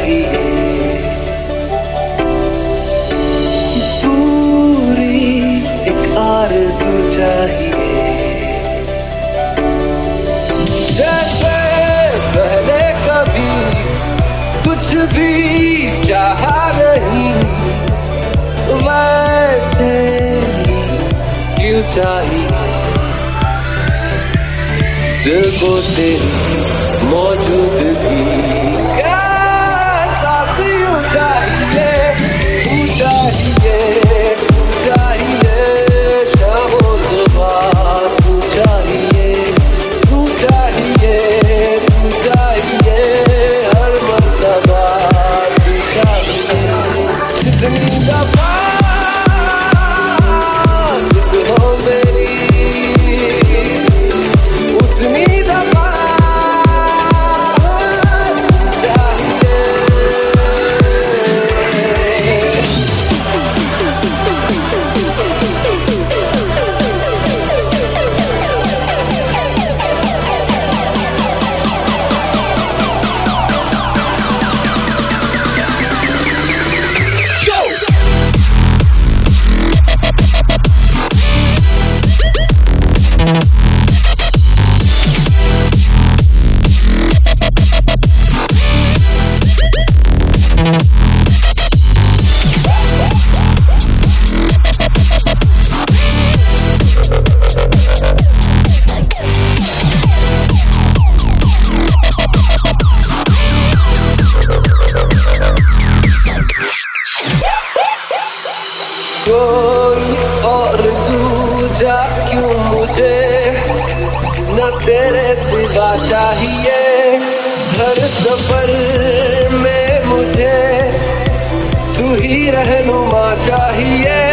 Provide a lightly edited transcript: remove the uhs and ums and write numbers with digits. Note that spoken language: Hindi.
चाहिए, पूरी एक आरज़ू चाहिए, जैसे पहले कभी कुछ भी चाहा नहीं, वैसे क्यों चाहिए दिल को तेरी मौजूदगी, कैसा क्यों चाहिए, तू चाहिए, तू चाहिए, शामो सुबह तू चाहिए, तू चाहिए, तू चाहिए, हर मर्तबा तू चाहिए, जितनी दफा कोई और दूजा क्यों मुझे न तेरे सिवा चाहिए, हर सफर में मुझे तू ही रहनुमा चाहिए।